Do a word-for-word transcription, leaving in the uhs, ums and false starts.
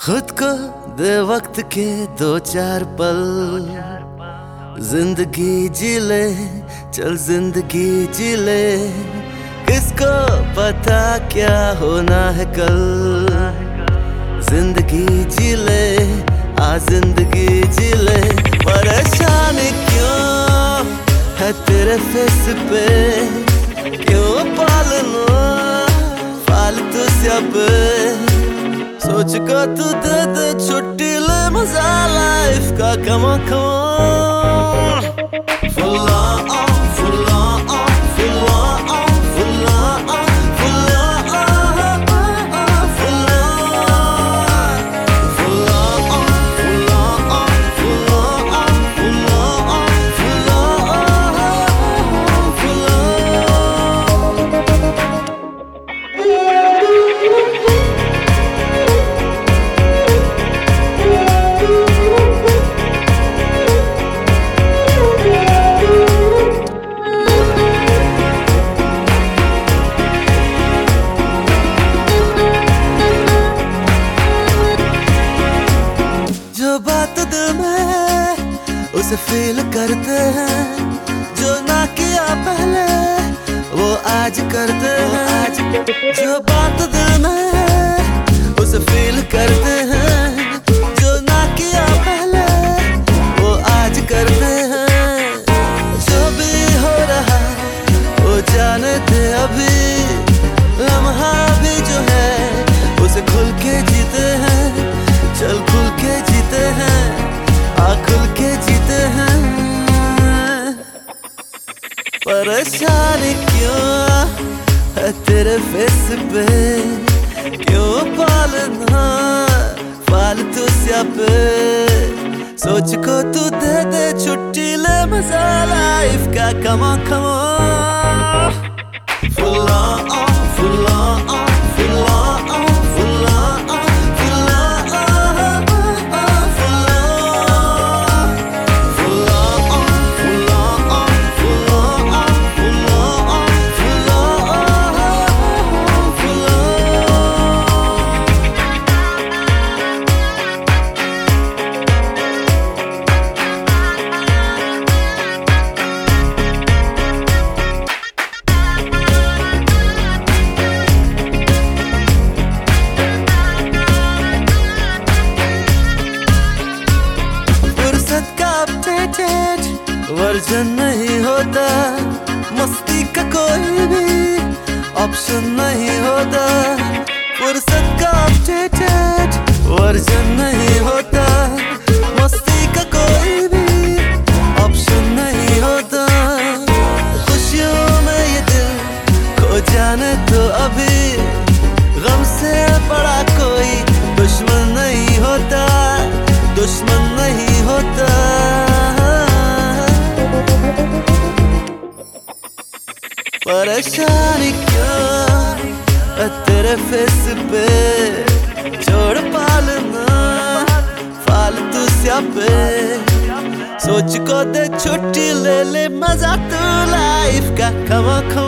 खुद को दे वक्त के दो चार पल, जिंदगी जी ले, चल जिंदगी जी ले। किसको पता क्या होना है कल। जिंदगी जी ले, आ जिंदगी जी ले। परेशान क्यों है तेरे फेस पे, क्यों पालना फालतू स्यापे। सोच को तू दे दे छुट्टी ले, मजा लाइफ का कमा कमा। Full on full on full on full on full on full on full on full on full on full on full on full बात दिल में उसे फील करते हैं, जो ना किया पहले वो आज करते हैं। जो बात दिल में उसे फील करते हैं, जो ना किया पहले वो आज करते हैं। जो भी हो रहा वो जाने थे अभी, लम्हा भी जो है उसे खुल के जीते हैं। चल खुल के जीते हैं, आ खुल के जीते हैं। परेशानी क्यों है तेरे फेस पे, क्यों पालना फालतू स्यापे। सोच को तू दे दे छुट्टी ले, मजा लाइफ का कमा कमा। Full on full on full on full on version नहीं होता, मस्ती का कोई भी ऑप्शन नहीं होता। फुर्सत का अपडेटेड वर्जन नहीं होता, मस्ती का कोई भी ऑप्शन नहीं होता। खुशियों में ये दिल खो जाने तो अभी, गम से बड़ा कोई दुश्मन नहीं होता, दुश्मन नहीं होता। परेशानी क्यों तेरे फेस पे, छोड़ पालना फालतू स्यापे। सोच को दे छुट्टी ले ले, मजा तू लाइफ का कमा कमा।